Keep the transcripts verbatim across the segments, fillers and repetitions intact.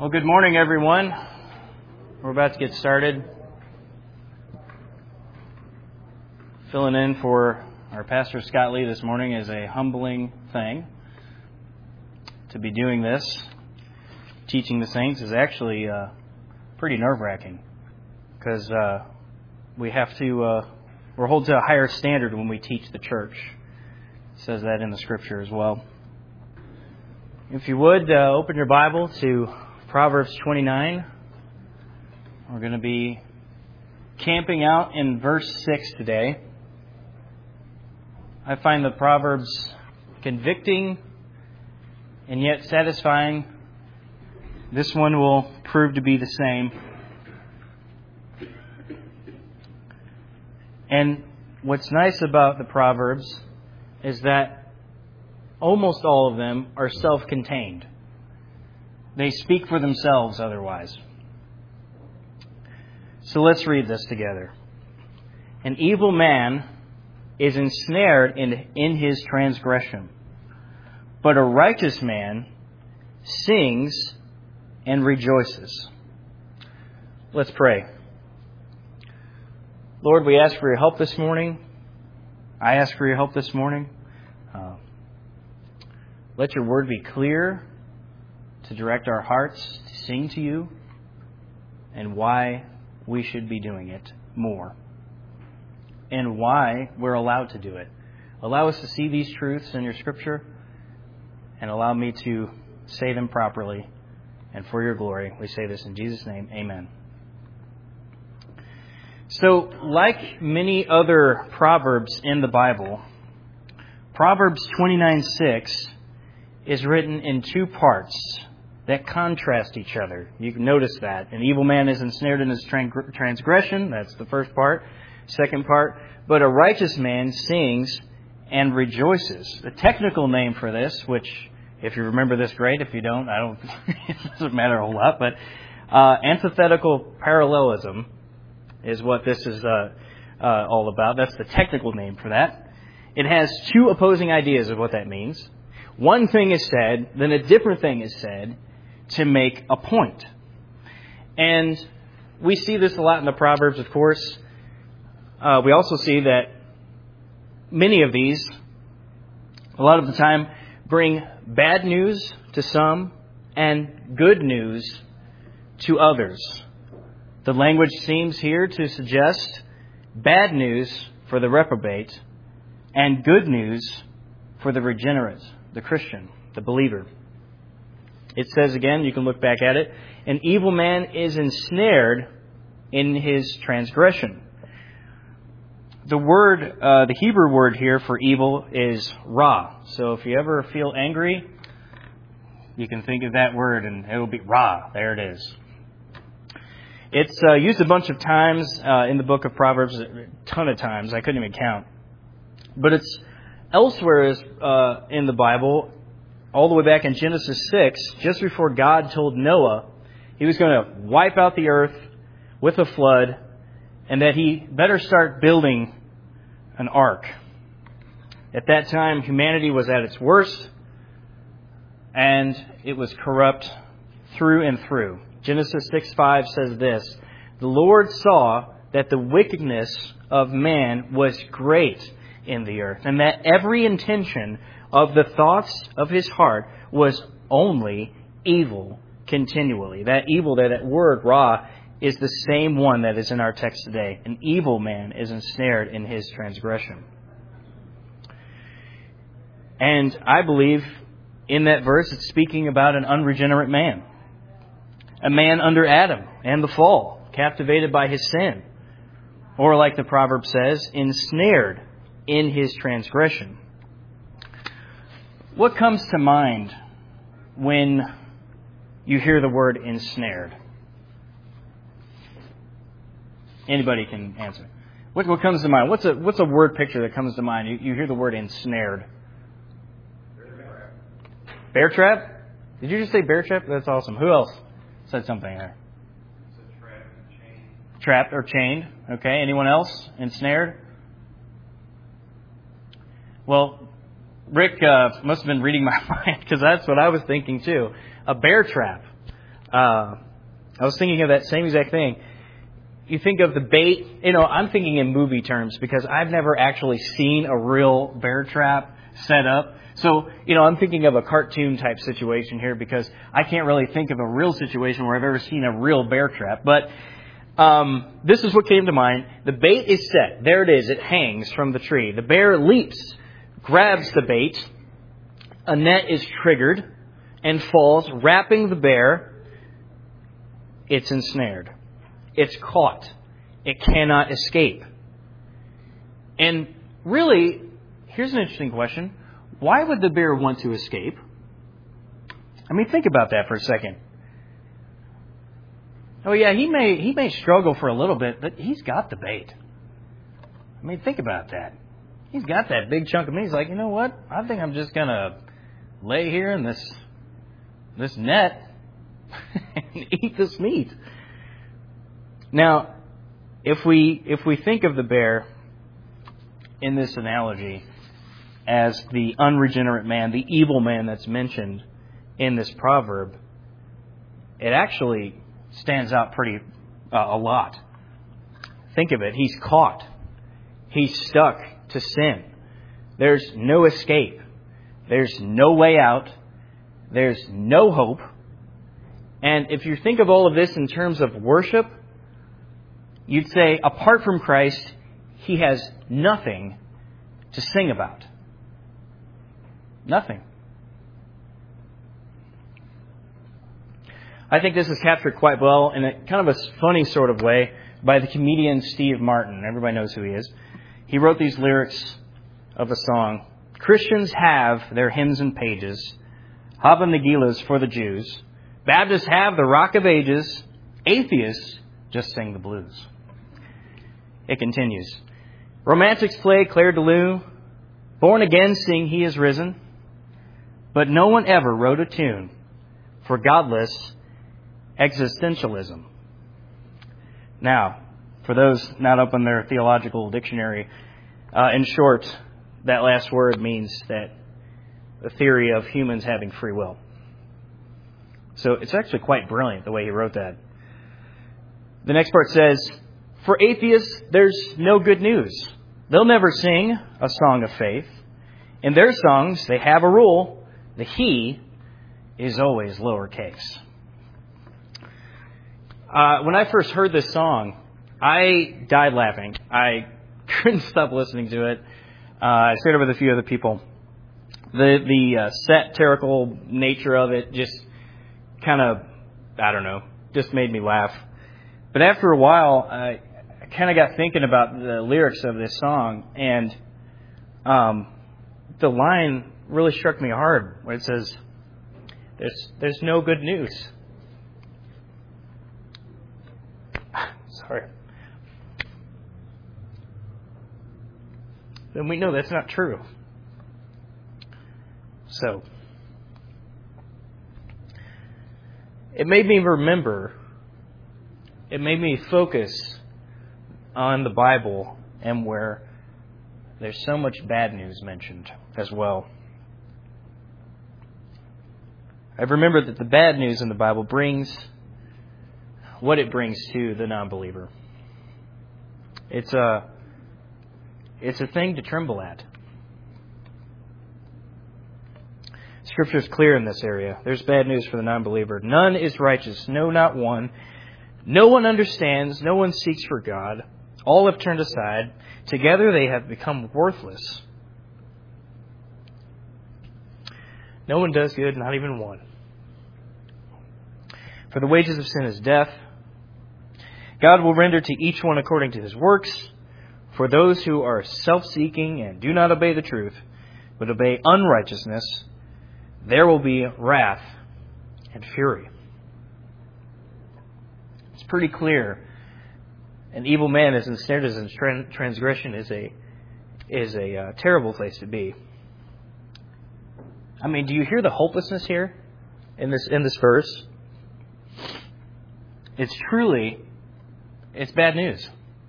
Well, good morning, everyone. We're about to get started. Filling in for our pastor, Scott Lee, this morning is a humbling thing. To be doing this, teaching the saints, is actually uh, pretty nerve-wracking because uh, we have to, uh, we're held to a higher standard when we teach the church. It says that in the Scripture as well. If you would, uh, open your Bible to Proverbs twenty-nine. We're going to be camping out in verse six today. I find the Proverbs convicting and yet satisfying. This one will prove to be the same. And what's nice about the Proverbs is that almost all of them are self-contained. They speak for themselves otherwise. So let's read this together. An evil man is ensnared in, in his transgression, but a righteous man sings and rejoices. Let's pray. Lord, we ask for your help this morning. I ask for your help this morning. Uh, let your word be clear to direct our hearts to sing to you and why we should be doing it more and why we're allowed to do it. Allow us to see these truths in your Scripture and allow me to say them properly and for your glory. We say this in Jesus' name. Amen. So, like many other Proverbs in the Bible, Proverbs twenty-nine six is written in two parts that contrast each other. You can notice that. An evil man is ensnared in his transgression. That's the first part. Second part, but a righteous man sings and rejoices. The technical name for this, which if you remember this, great. If you don't, I don't, it doesn't matter a whole lot. But uh, antithetical parallelism is what this is uh, uh, all about. That's the technical name for that. It has two opposing ideas of what that means. One thing is said, then a different thing is said to make a point. And we see this a lot in the Proverbs, of course. Uh, we also see that many of these, a lot of the time, bring bad news to some and good news to others. The language seems here to suggest bad news for the reprobate and good news for the regenerate, the Christian, the believer. It says again, you can look back at it, an evil man is ensnared in his transgression. The word, uh, the Hebrew word here for evil is ra. So if you ever feel angry, you can think of that word and it will be ra. There it is. It's uh, used a bunch of times uh, in the book of Proverbs, a ton of times. I couldn't even count. But it's elsewhere uh, in the Bible, all the way back in Genesis six, just before God told Noah he was going to wipe out the earth with a flood and that he better start building an ark. At that time, humanity was at its worst and it was corrupt through and through. Genesis six five says this, the Lord saw that the wickedness of man was great in the earth, and that every intention of the thoughts of his heart was only evil continually. That evil there, that word, ra, is the same one that is in our text today. An evil man is ensnared in his transgression. And I believe in that verse it's speaking about an unregenerate man. A man under Adam and the fall, captivated by his sin. Or like the proverb says, ensnared in his transgression. What comes to mind when you hear the word ensnared? Anybody can answer. What, what comes to mind? What's a what's a word picture that comes to mind? You, you hear the word ensnared. Bear trap? Did you just say bear trap? That's awesome. Who else said something there? Trapped or chained. Trapped or chained. Okay. Anyone else? Ensnared? Well, Rick uh, must have been reading my mind because that's what I was thinking too. A bear trap. Uh, I was thinking of that same exact thing. You think of the bait, you know, I'm thinking in movie terms because I've never actually seen a real bear trap set up. So, you know, I'm thinking of a cartoon type situation here because I can't really think of a real situation where I've ever seen a real bear trap. But um, this is what came to mind. The bait is set. There it is. It hangs from the tree. The bear leaps, grabs the bait. A net is triggered and falls, wrapping the bear. It's ensnared. It's caught. It cannot escape. And really, here's an interesting question. Why would the bear want to escape? I mean, think about that for a second. Oh yeah, he may he may struggle for a little bit, but he's got the bait. I mean, think about that. He's got that big chunk of meat. He's like, you know what? I think I'm just gonna lay here in this this net and eat this meat. Now, if we if we think of the bear in this analogy as the unregenerate man, the evil man that's mentioned in this proverb, it actually stands out pretty uh, a lot. Think of it. He's caught. He's stuck to sin. There's no escape. There's no way out. There's no hope. And if you think of all of this in terms of worship, you'd say, apart from Christ, he has nothing to sing about. Nothing. I think this is captured quite well in a kind of a funny sort of way by the comedian Steve Martin. Everybody knows who he is. He wrote these lyrics of a song. Christians have their hymns and pages, Hava Megillas for the Jews. Baptists have the Rock of Ages. Atheists just sing the blues. It continues. Romantics play Claire de Lune. Born again sing He is risen. But no one ever wrote a tune for godless existentialism. Now, for those not up in their theological dictionary, uh, in short, that last word means that the theory of humans having free will. So it's actually quite brilliant the way he wrote that. The next part says, for atheists, there's no good news. They'll never sing a song of faith. In their songs, they have a rule. The he is always lowercase. Uh, when I first heard this song, I died laughing. I couldn't stop listening to it. Uh, I shared it with a few other people. The the uh, satirical nature of it just kind of, I don't know, just made me laugh. But after a while, I, I kind of got thinking about the lyrics of this song, and um, the line really struck me hard where it says, "There's there's no good news." Sorry. Then we know that's not true. So, it made me remember, it made me focus on the Bible and where there's so much bad news mentioned as well. I've remembered that the bad news in the Bible brings what it brings to the non-believer. It's a, it's a thing to tremble at. Scripture is clear in this area. There's bad news for the non-believer. None is righteous, no, not one. No one understands, no one seeks for God. All have turned aside. Together they have become worthless. No one does good, not even one. For the wages of sin is death. God will render to each one according to his works. For those who are self-seeking and do not obey the truth, but obey unrighteousness, there will be wrath and fury. It's pretty clear. An evil man is ensnared as in transgression is a is a uh, terrible place to be. I mean, do you hear the hopelessness here in this in this verse? It's truly, it's bad news.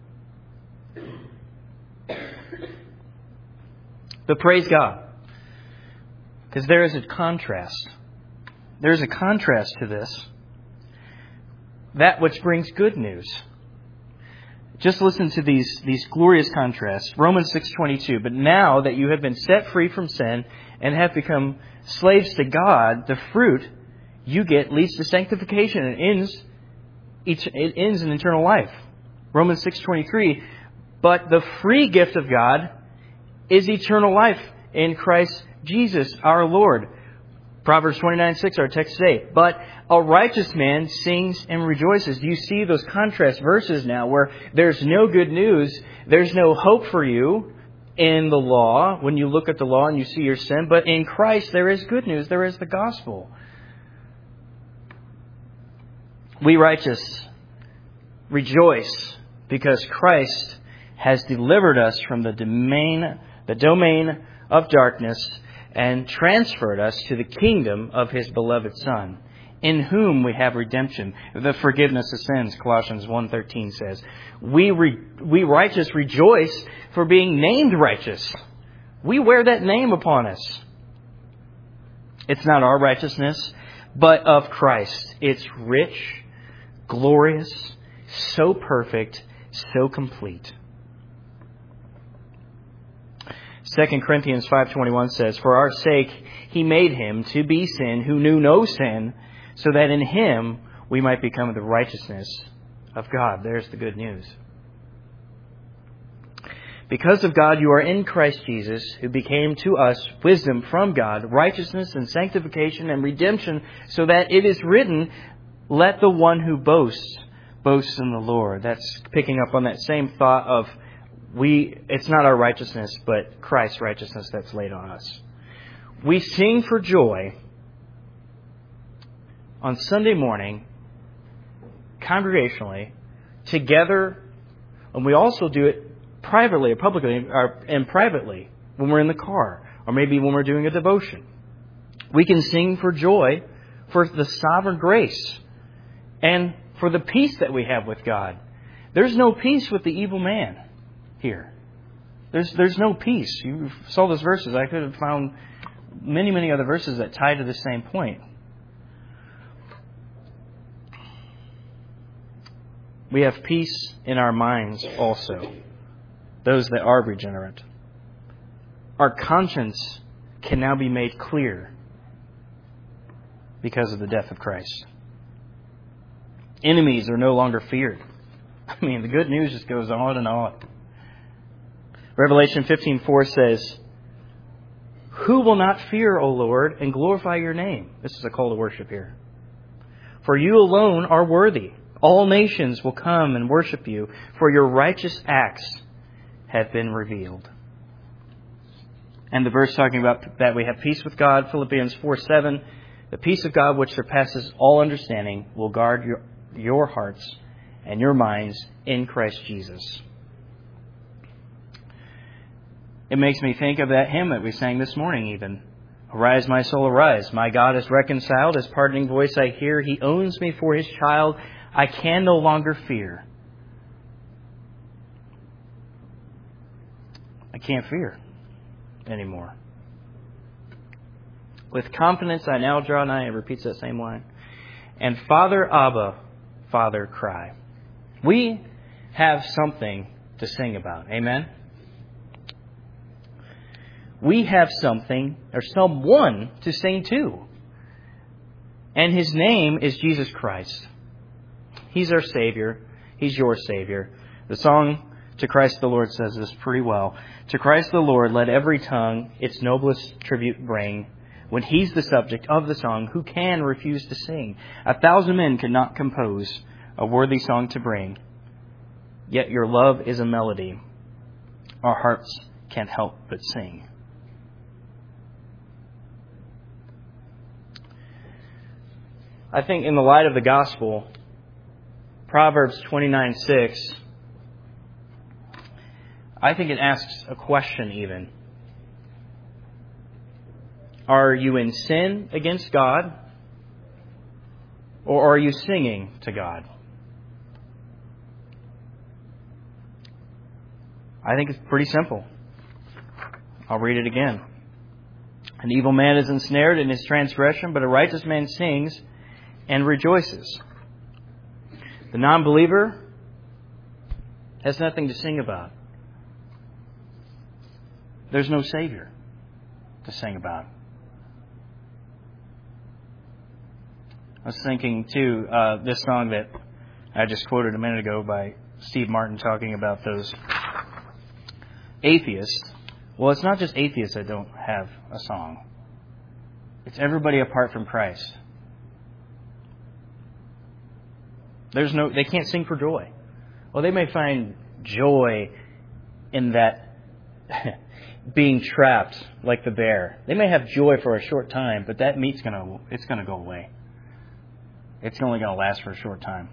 But praise God, because there is a contrast. There is a contrast to this. that which brings good news. Just listen to these, these glorious contrasts. Romans six twenty-two. But now that you have been set free from sin and have become slaves to God, the fruit you get leads to sanctification and ends, it ends in eternal life. Romans six twenty-three. But the free gift of God is eternal life in Christ Jesus our Lord. Proverbs twenty-nine six, our text today. But a righteous man sings and rejoices. Do you see those contrast verses now where there's no good news, there's no hope for you in the law when you look at the law and you see your sin, but in Christ there is good news, there is the gospel. We righteous rejoice because Christ has delivered us from the domain, the domain of darkness and transferred us to the kingdom of His beloved Son, in whom we have redemption, the forgiveness of sins, Colossians one thirteen says. We, re, we righteous rejoice for being named righteous. We wear that name upon us. It's not our righteousness, but of Christ. It's rich, glorious, so perfect, so complete. Second Corinthians five twenty-one says, For our sake He made Him to be sin who knew no sin, so that in Him we might become the righteousness of God. There's the good news. Because of God, you are in Christ Jesus, who became to us wisdom from God, righteousness and sanctification and redemption, so that it is written, Let the one who boasts, boast in the Lord. That's picking up on that same thought of we. It's not our righteousness, but Christ's righteousness that's laid on us. We sing for joy on Sunday morning, congregationally, together, and we also do it privately or publicly or, and privately when we're in the car or maybe when we're doing a devotion. We can sing for joy for the sovereign grace and for the peace that we have with God. There's no peace with the evil man here. There's there's no peace. You saw those verses. I could have found many, many other verses that tie to the same point. We have peace in our minds also, those that are regenerate. Our conscience can now be made clear because of the death of Christ. Enemies are no longer feared. I mean, the good news just goes on and on. Revelation fifteen four says, Who will not fear, O Lord, and glorify your name? This is a call to worship here. For you alone are worthy. All nations will come and worship you, for your righteous acts have been revealed. And the verse talking about that we have peace with God, Philippians four seven, the peace of God which surpasses all understanding will guard your, your hearts and your minds in Christ Jesus. It makes me think of that hymn that we sang this morning even. Arise, my soul, arise. My God is reconciled. His pardoning voice I hear. He owns me for His child. I can no longer fear. I can't fear anymore. With confidence I now draw nigh. It repeats that same line. And Father, Abba, Father, cry. We have something to sing about. Amen? We have something or someone to sing to. And His name is Jesus Christ. He's our Savior. He's your Savior. The song To Christ the Lord says this pretty well. To Christ the Lord let every tongue its noblest tribute bring. When He's the subject of the song, who can refuse to sing? A thousand men could not compose a worthy song to bring. Yet your love is a melody our hearts can't help but sing. I think in the light of the gospel, Proverbs twenty-nine six, I think it asks a question even. Are you in sin against God? Or are you singing to God? I think it's pretty simple. I'll read it again. An evil man is ensnared in his transgression, but a righteous man sings and rejoices. The non-believer has nothing to sing about. There's no Savior to sing about. I was thinking, too, uh, this song that I just quoted a minute ago by Steve Martin talking about those atheists. Well, it's not just atheists that don't have a song. It's everybody apart from Christ. There's no, they can't sing for joy. Well, they may find joy in that being trapped like the bear. They may have joy for a short time, but that meat's gonna, it's gonna go away. It's only going to last for a short time.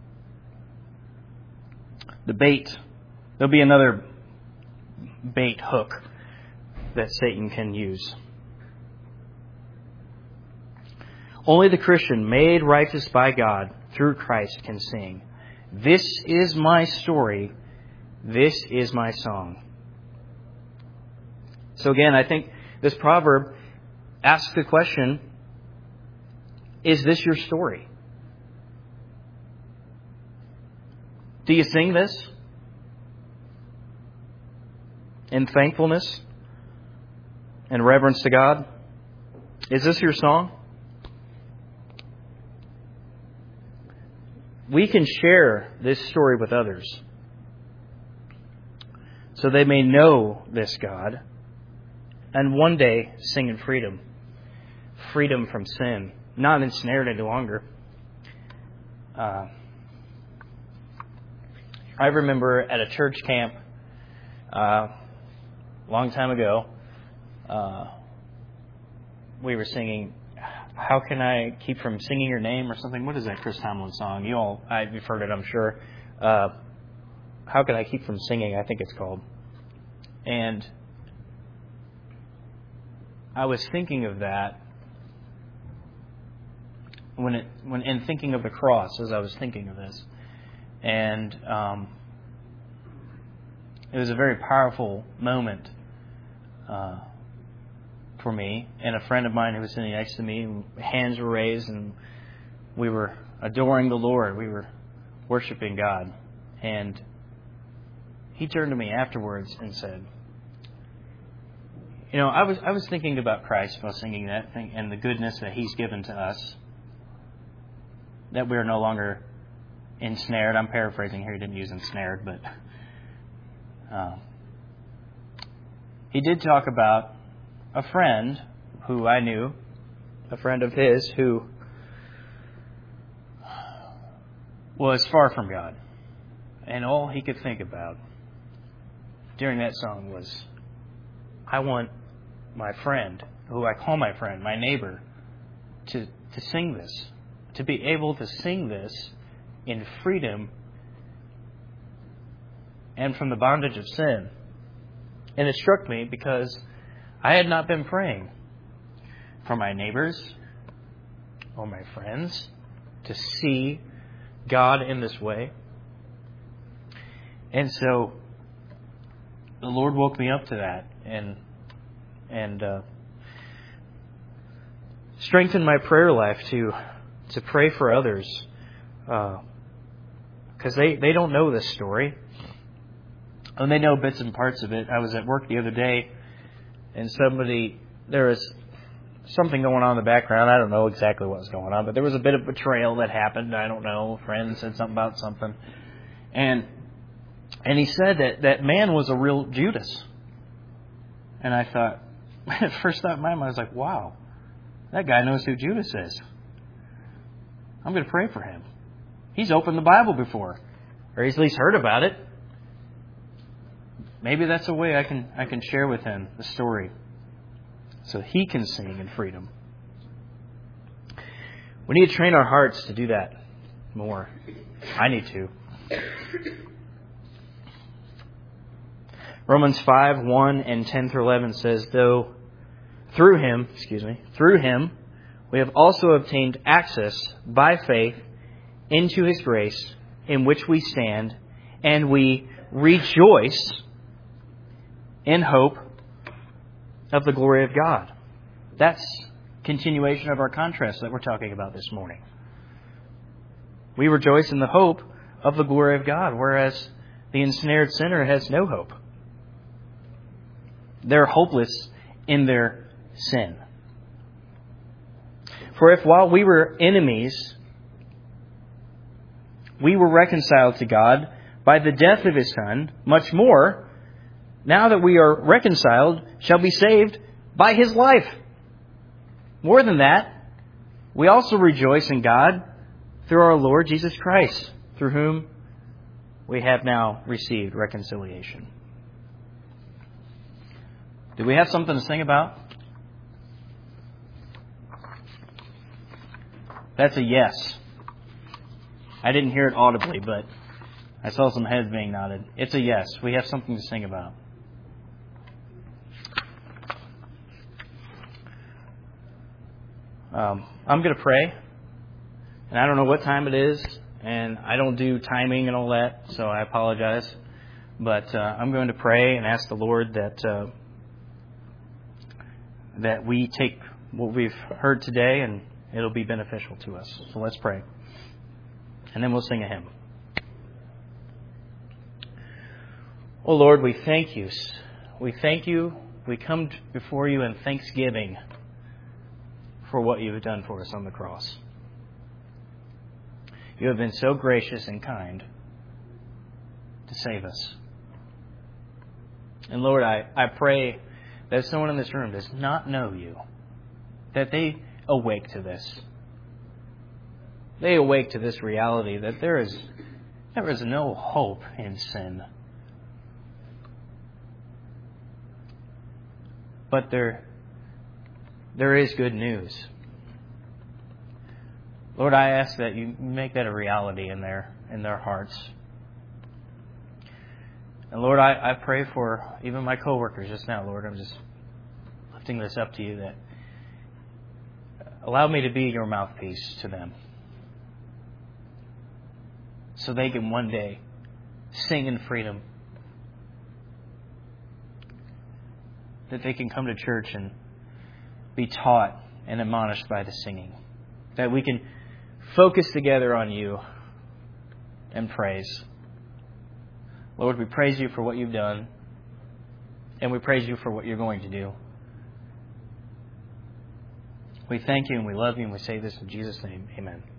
The bait. There'll be another bait hook that Satan can use. Only the Christian made righteous by God through Christ can sing, "This is my story. This is my song." So again, I think this proverb asks the question, is this your story? Do you sing this in thankfulness and reverence to God? Is this your song? We can share this story with others so they may know this God and one day sing in freedom. Freedom from sin. Not ensnared any longer. Uh, I remember at a church camp uh, a long time ago, uh, we were singing, "How Can I Keep From Singing Your Name?" or something. What is that Chris Tomlin song? You all, I, you've heard it, I'm sure. Uh, "How Can I Keep From Singing?" I think it's called. And I was thinking of that when it, when in thinking of the cross, as I was thinking of this. And um, it was a very powerful moment uh, for me. And a friend of mine who was sitting next to me, hands were raised, and we were adoring the Lord. We were worshiping God. And he turned to me afterwards and said, "You know, I was I was thinking about Christ while singing that thing and the goodness that He's given to us. That we are no longer ensnared." I'm paraphrasing here. He didn't use ensnared, but uh, he did talk about a friend who I knew, a friend of his who was far from God. And all he could think about during that song was, I want my friend, who I call my friend, my neighbor, to, to sing this, to be able to sing this in freedom and from the bondage of sin. And it struck me because I had not been praying for my neighbors or my friends to see God in this way. And so the Lord woke me up to that and and uh, strengthened my prayer life to to pray for others. Uh, Because they, they don't know this story. And they know bits and parts of it. I was at work the other day, and somebody, there was something going on in the background. I don't know exactly what was going on, but there was a bit of betrayal that happened. I don't know. A friend said something about something. And and he said that that man was a real Judas. And I thought, at first thought in my mind, I was like, wow, that guy knows who Judas is. I'm going to pray for him. He's opened the Bible before, or he's at least heard about it. Maybe that's a way I can I can share with him the story so he can sing in freedom. We need to train our hearts to do that more. I need to. Romans five, one and ten through eleven says, though through him, excuse me, through him we have also obtained access by faith into his grace in which we stand, and we rejoice in hope of the glory of God. That's continuation of our contrast that we're talking about this morning. We rejoice in the hope of the glory of God, whereas the ensnared sinner has no hope. They're hopeless in their sin. For if while we were enemies, we were reconciled to God by the death of His Son, much more, now that we are reconciled, shall be saved by His life. More than that, we also rejoice in God through our Lord Jesus Christ, through whom we have now received reconciliation. Do we have something to sing about? That's a yes. I didn't hear it audibly, but I saw some heads being nodded. It's a yes. We have something to sing about. Um, I'm going to pray. And I don't know what time it is. And I don't do timing and all that, so I apologize. But uh, I'm going to pray and ask the Lord that uh, that we take what we've heard today and it'll be beneficial to us. So let's pray. And then we'll sing a hymn. Oh Lord, we thank you. We thank you. We come before you in thanksgiving for what you have done for us on the cross. You have been so gracious and kind to save us. And Lord, I, I pray that someone in this room does not know you, that they awake to this. They awake to this reality that there is there is no hope in sin. But there there is good news. Lord, I ask that you make that a reality in their in their hearts. And Lord, I, I pray for even my coworkers just now, Lord. I'm just lifting this up to you, that allow me to be your mouthpiece to them, so they can one day sing in freedom. That they can come to church and be taught and admonished by the singing. That we can focus together on you and praise. Lord, we praise you for what you've done. And we praise you for what you're going to do. We thank you and we love you and we say this in Jesus' name. Amen.